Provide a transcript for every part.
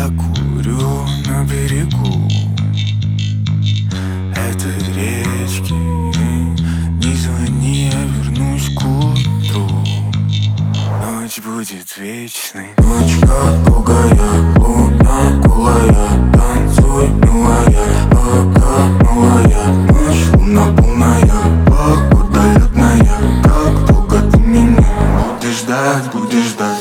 Я курю на берегу этой речки. Не звони, я вернусь к утру. Ночь будет вечной. Ночь как другая, луна голая. Танцуй, милая, пока малая. Ночь луна полная, погода летная. Как долго ты меня будешь ждать, будешь ждать?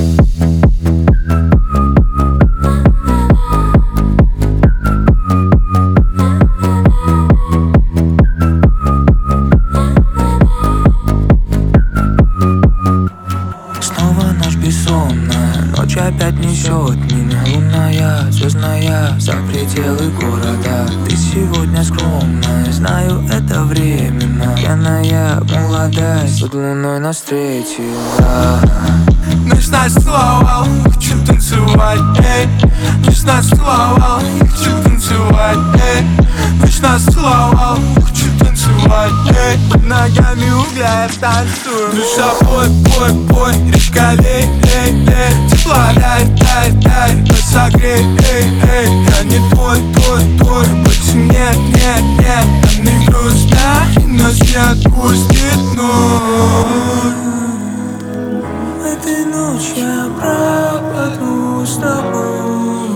Бессонная ночь опять несет меня. Лунная, звездная, за пределы города. Ты сегодня скромная, знаю, это временно. Пьяная молодость под луной нас встретила. Ночь нас целовал, хочу танцевать, эй. Ночь нас целовал, хочу танцевать, эй. Ночь нас целовал, хочу танцевать, эй. Под ногами угля я танцую. Душа пой, пой, пой, речка лей, эй, эй. Тепла дай, дай, дай, согрей, эй, эй. Я не твой, твой, твой, больше нет, нет, нет. Мне грустно, и нас не отпустит ночь. Этой ночью я пропаду с тобой.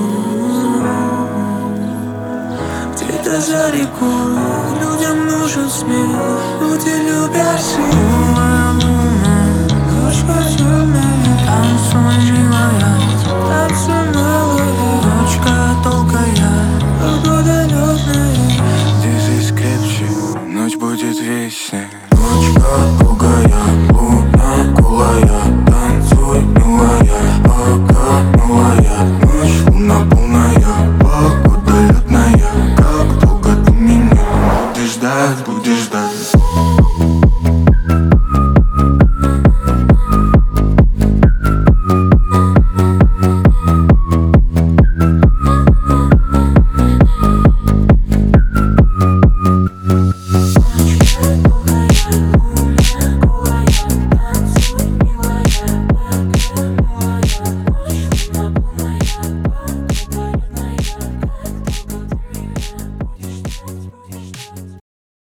Где-то за рекой людям нужен смех. Люди любят силу. Ночка темная, танцуй, милая, танцуй, милая. Ночка долгая, погода летная. Здесь крепче, ночь будет вечной. Ночка долгая, луна голая. Танцуй, милая, пока малая. Ночь луна полная, погода летная. Как долго ты меня будешь ждать, будешь ждать?